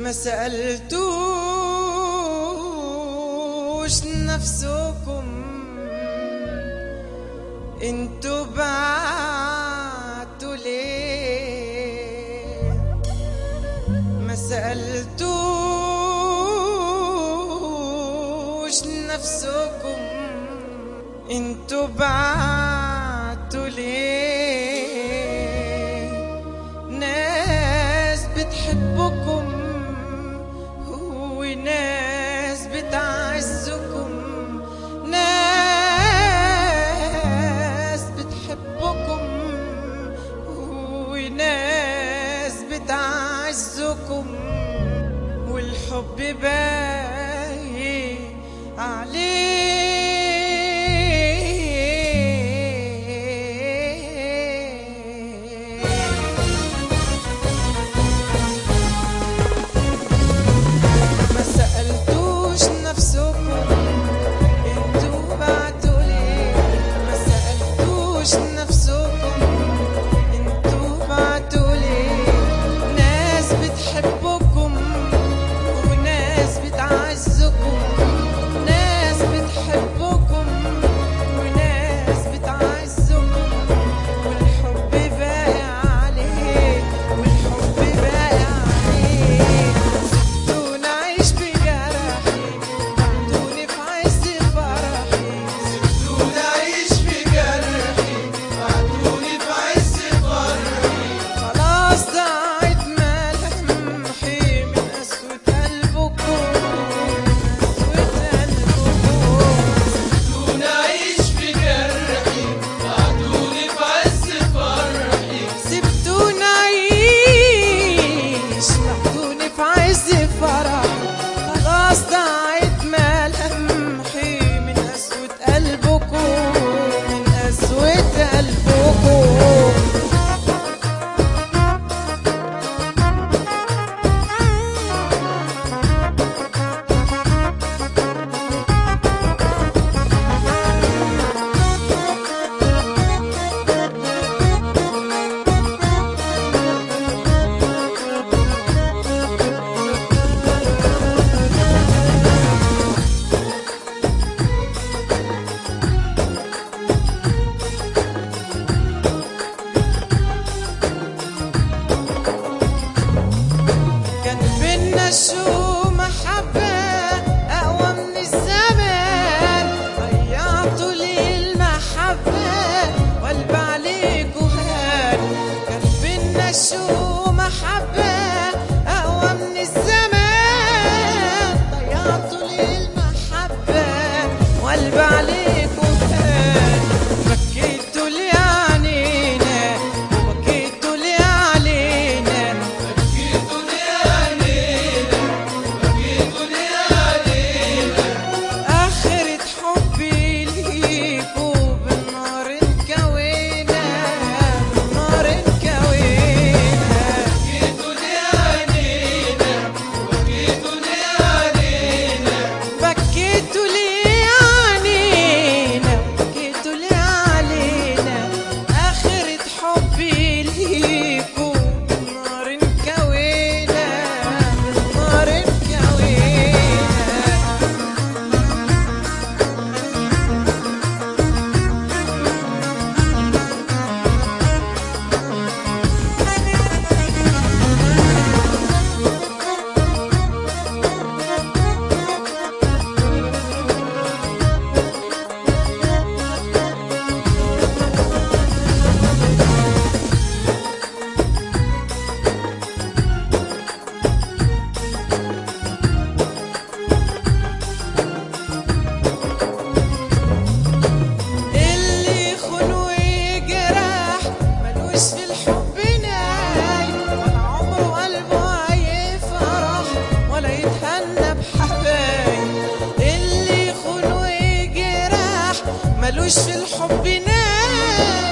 ما سألتوش نفسكم انتوا بعتوا ليه؟ ما سألتوش نفسكم انتوا بعتوا ليه؟ ناس بتحبكم وناس بتعزكم، ناس بتحبكم وناس بتعزكم، والحب باقي عليه. ما سألتوش نفسكم انتوا بعتوا ليه؟ ما سألتوش نفسكم انتوا بعتوا ليه؟ ناس بتحبكم وناس بتعزكم، ناس بتحبكم وناس بتعزكم، والحب باقي عليه، والحب باقي عليه. سبتوني أعيش بجرحي، بعتوني في عز فرحي. سبتوني أعيش بجرحي، بعتوني في عز فرحي. خلاص ضاعت ملامحي من قسوة قلبكم، من قسوة قلبكم. سبتوني أعيش بجرحي، بعتوني في عز فرحي. سبتوني أعيش، بعتوني في عز فرحي. خلاص ضاعت ملامحي من قسوة قلبكم، من قسوة قلبكم. كان بينا شو محبة أقوى من الزمان، ضيعتوا لي المحبة وقلب عليكوا هان. كان بينا شو محبة أقوى من الزمان، ضيعتوا لي المحبة وقلب عليكوا هان. بكيتوا لي عنينا وبكيتوا لي علينا، بكيتوني علينا، بكيتوني علينا. آخرة حبي ليكوا بالنار انكوينا، بالنار انكوينا. بكيتوني علينا، بكيتوني علينا. بكيتوا لي عنينا، بكيتوا لي علينا. آخرة حبي ليكوا بالنار انكوينا، بالنار انكوينا. اللي يخون ويجرح ملوش في الحب ناي، ولا عمره قلبه هيفرح ولا يتهنى بحبايب. اللي يخون ويجرح ملوش في الحب ناي،